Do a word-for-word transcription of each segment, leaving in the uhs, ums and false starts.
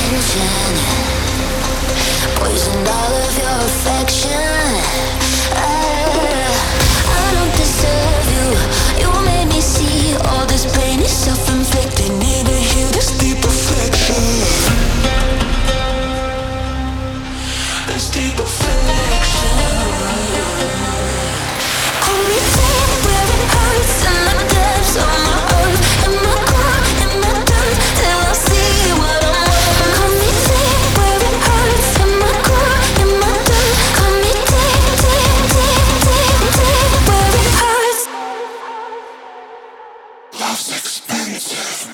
Poisoned all of your affection. I, I don't deserve you. You made me see all this pain is self-inflicted. Need to hear this deep affection. This deep affection. Hold me tight where it hurts in the depths of my heart, in my core, in my dirt, till I see what I'm worth. Hold me tight where it hurts in my core, in my dirt. Hold me tight, tight, tight, tight, tight where it hurts. Love's expensive.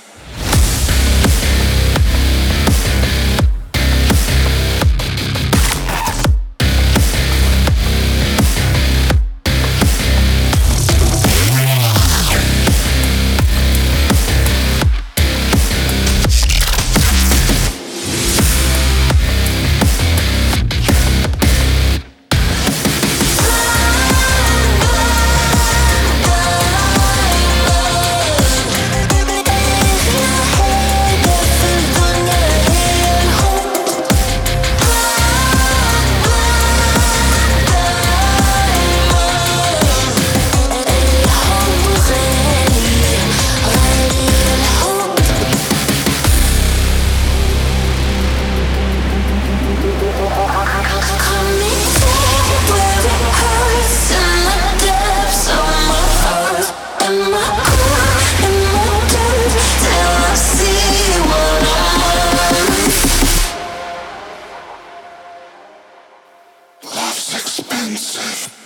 Love's expensive.